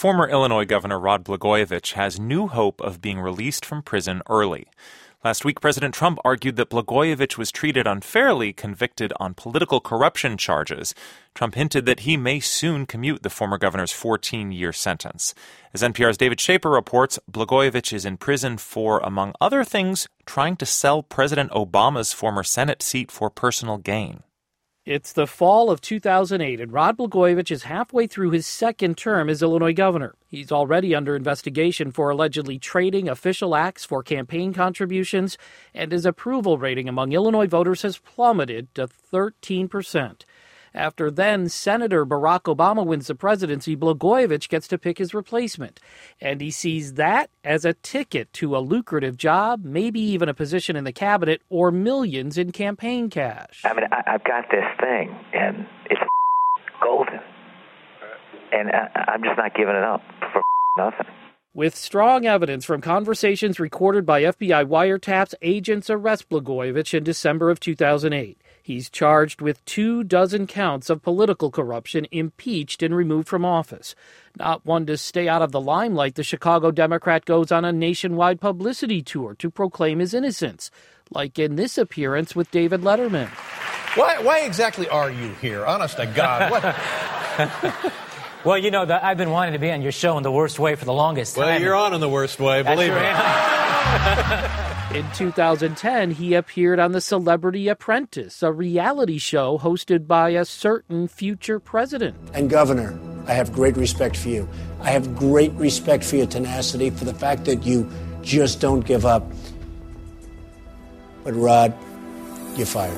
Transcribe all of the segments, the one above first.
Former Illinois Governor Rod Blagojevich has new hope of being released from prison early. Last week, President Trump argued that Blagojevich was treated unfairly, convicted on political corruption charges. Trump hinted that he may soon commute the former governor's 14-year sentence. As NPR's David Schaper reports, Blagojevich is in prison for, among other things, trying to sell President Obama's former Senate seat for personal gain. It's the fall of 2008, and Rod Blagojevich is halfway through his second term as Illinois governor. He's already under investigation for allegedly trading official acts for campaign contributions, and his approval rating among Illinois voters has plummeted to 13%. After then-Senator Barack Obama wins the presidency, Blagojevich gets to pick his replacement. And he sees that as a ticket to a lucrative job, maybe even a position in the cabinet, or millions in campaign cash. I mean, I've got this thing, and it's golden. And I'm just not giving it up for nothing. With strong evidence from conversations recorded by FBI wiretaps, agents arrest Blagojevich in December of 2008. He's charged with 24 counts of political corruption, impeached and removed from office. Not one to stay out of the limelight, the Chicago Democrat goes on a nationwide publicity tour to proclaim his innocence, like in this appearance with David Letterman. Why exactly are you here? Honest to God. What? Well, you know, I've been wanting to be on your show in the worst way for the longest time. Well, you're on in the worst way, believe me. In 2010, he appeared on The Celebrity Apprentice, a reality show hosted by a certain future president. And Governor, I have great respect for you. I have great respect for your tenacity, for the fact that you just don't give up. But Rod, you're fired.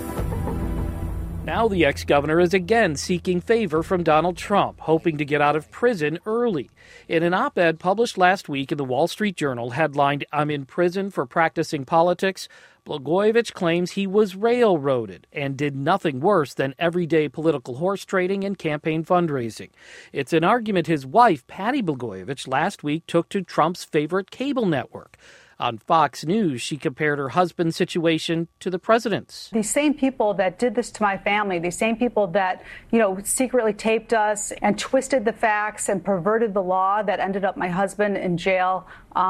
Now the ex-governor is again seeking favor from Donald Trump, hoping to get out of prison early. In an op-ed published last week in the Wall Street Journal, headlined, "I'm in prison for practicing politics," Blagojevich claims he was railroaded and did nothing worse than everyday political horse trading and campaign fundraising. It's an argument his wife, Patty Blagojevich, last week took to Trump's favorite cable network. On Fox News, she compared her husband's situation to the president's. These same people that did this to my family, these same people that, secretly taped us and twisted the facts and perverted the law that ended up my husband in jail,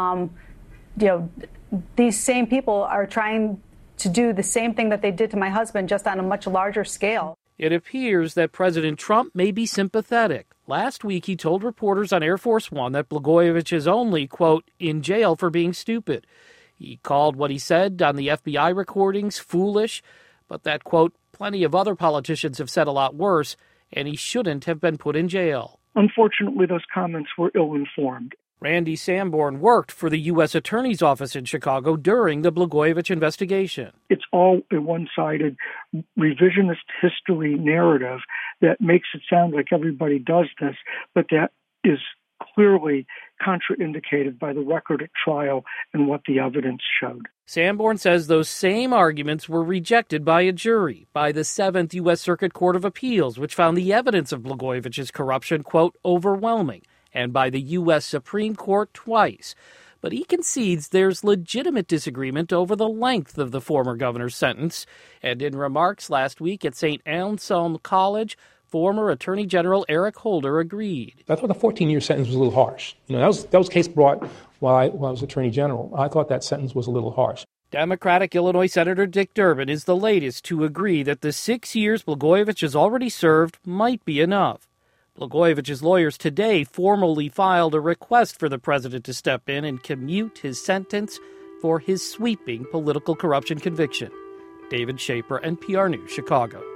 these same people are trying to do the same thing that they did to my husband, just on a much larger scale. It appears that President Trump may be sympathetic. Last week, he told reporters on Air Force One that Blagojevich is only, quote, in jail for being stupid. He called what he said on the FBI recordings foolish, but that, quote, plenty of other politicians have said a lot worse, and he shouldn't have been put in jail. Unfortunately, those comments were ill-informed. Randy Sanborn worked for the U.S. Attorney's Office in Chicago during the Blagojevich investigation. It's all a one-sided revisionist history narrative that makes it sound like everybody does this, but that is clearly contraindicated by the record at trial and what the evidence showed. Sanborn says those same arguments were rejected by a jury, by the 7th U.S. Circuit Court of Appeals, which found the evidence of Blagojevich's corruption, quote, overwhelming, and by the U.S. Supreme Court twice. But he concedes there's legitimate disagreement over the length of the former governor's sentence. And in remarks last week at St. Anselm College, former Attorney General Eric Holder agreed. I thought the 14-year sentence was a little harsh. That was a case brought while I was Attorney General. I thought that sentence was a little harsh. Democratic Illinois Senator Dick Durbin is the latest to agree that the 6 years Blagojevich has already served might be enough. Blagojevich's lawyers today formally filed a request for the president to step in and commute his sentence for his sweeping political corruption conviction. David Schaper, NPR News, Chicago.